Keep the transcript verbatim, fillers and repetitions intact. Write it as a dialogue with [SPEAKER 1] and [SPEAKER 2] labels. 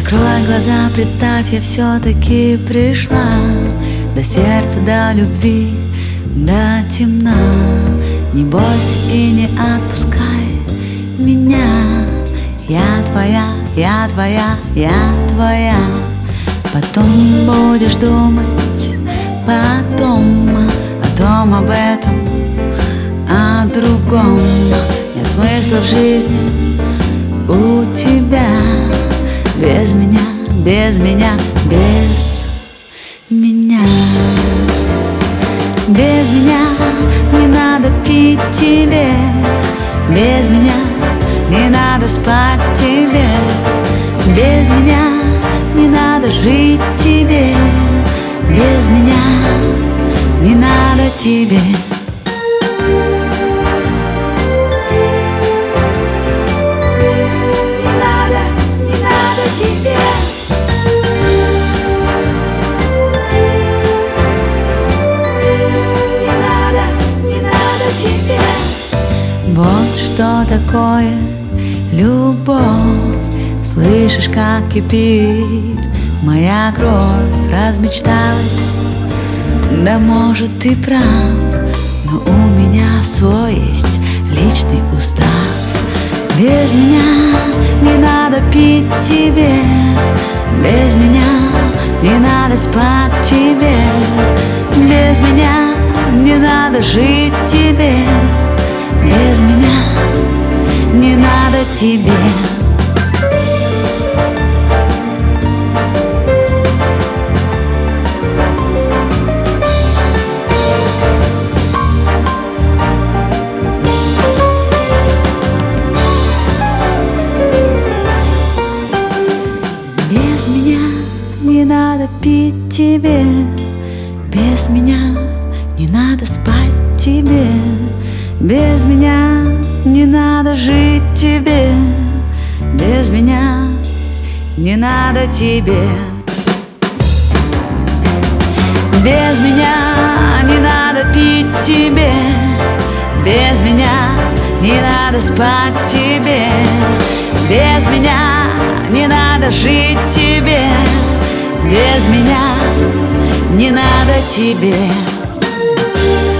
[SPEAKER 1] Закрой глаза, представь, я все-таки пришла до сердца, до любви, до темна. Не бойся и не отпускай меня. Я твоя, я твоя, я твоя. Потом будешь думать, потом о том, об этом, о другом. Нет смысла в жизни у тебя без меня, без меня, без меня. Без меня не надо пить тебе, без меня не надо спать тебе, без меня не надо жить тебе, без меня не надо тебе. Вот что такое любовь. Слышишь, как кипит моя кровь. Размечталась, да может ты прав, но у меня свой есть личный устав. Без меня не надо пить тебе, без меня не надо спать тебе, без меня не надо жить тебе, без меня не надо тебе. Без меня не надо пить тебе, без меня не надо спать тебе, без меня не надо жить тебе, без меня не надо тебе. Без меня не надо пить тебе, без меня не надо спать тебе, без меня не надо жить тебе, без меня не надо тебе.